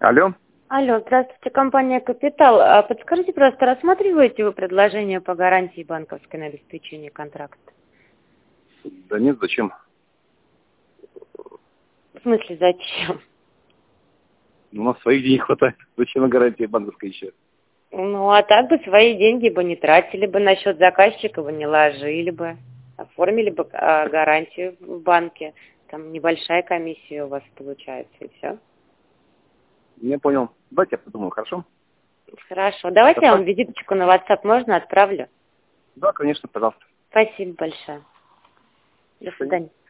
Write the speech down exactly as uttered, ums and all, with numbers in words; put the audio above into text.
Алло. Алло, здравствуйте, компания «Капитал». А подскажите, просто рассматриваете вы предложение по гарантии банковской на обеспечение контракта? Да нет, зачем? В смысле, зачем? У нас своих денег хватает. Зачем на гарантии банковской еще? Ну, а так бы свои деньги бы не тратили бы, на счет заказчика бы не ложили бы, оформили бы а, гарантию в банке. Там небольшая комиссия у вас получается, и все. Не понял. Давайте я подумаю, хорошо? Хорошо. Давайте Хорошо? я вам визиточку на WhatsApp можно отправлю? Да, конечно, пожалуйста. Спасибо большое. До Спасибо. свидания.